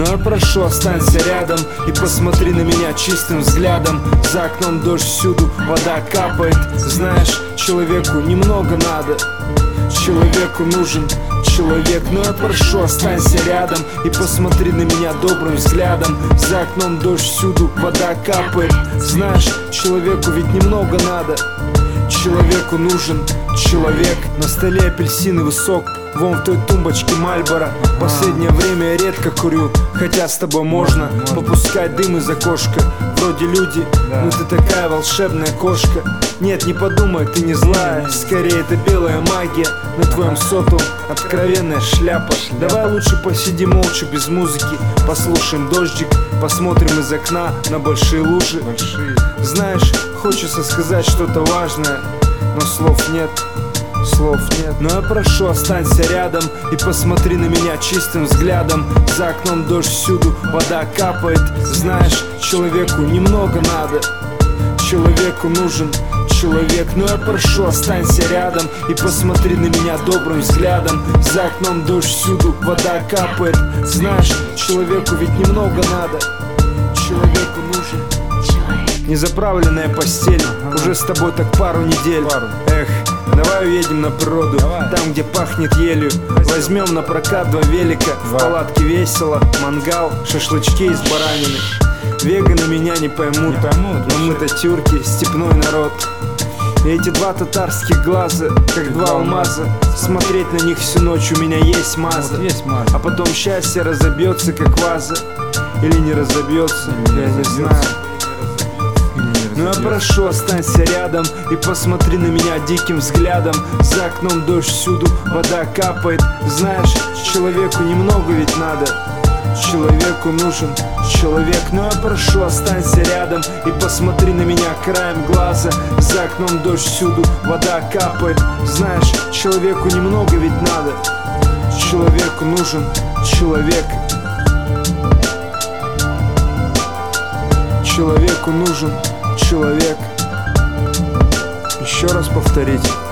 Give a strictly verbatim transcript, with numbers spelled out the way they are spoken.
Но я прошу, останься рядом и посмотри на меня чистым взглядом. За окном дождь, всюду вода капает. Знаешь, человеку немного надо, человеку нужен человек. Но я прошу, останься рядом и посмотри на меня добрым взглядом. За окном дождь, всюду вода капает. Знаешь, человеку ведь немного надо, человеку нужен человек. На столе апельсиновый сок, вон в той тумбочке Мальборо. Последнее время я редко курю, хотя с тобой можно попускать дым из окошка. Вроде люди, но ты такая волшебная кошка. Нет, не подумай, ты не злая, скорее это белая магия. На твоем сотовом откровенная шляпа. Давай лучше посидим молча без музыки, послушаем дождик, посмотрим из окна на большие лужи. Знаешь, хочется сказать что-то важное, но слов нет, слов нет. Но я прошу, останься рядом и посмотри на меня чистым взглядом. За окном дождь, всюду вода капает. Знаешь, человеку немного надо, человеку нужен человек. Но я прошу, останься рядом и посмотри на меня добрым взглядом. За окном дождь, всюду вода капает. Знаешь, человеку ведь немного надо, человеку нужен человек. Незаправленная постель, ага. Уже с тобой так пару недель. Пару. Эх, давай уедем на природу, давай. Там, где пахнет елью. Возьмем на прокат два велика, два. В палатке весело, мангал, шашлычки из баранины. Веганы меня не поймут, не поймут, но мы-то тюрки, степной народ. И эти два татарских глаза, как два алмаза. Смотреть на них всю ночь у меня есть маза. Вот есть маза. А потом счастье разобьется, как ваза. Или не разобьется, или я не, не знаю. Но я прошу, останься рядом и посмотри на меня диким взглядом. За окном дождь, всюду вода капает. Знаешь, человеку немного ведь надо, человеку нужен человек. Но я прошу, останься рядом и посмотри на меня краем глаза. За окном дождь, всюду вода капает. Знаешь, человеку немного ведь надо, человеку нужен человек. Человеку нужен человек. Еще раз повторить.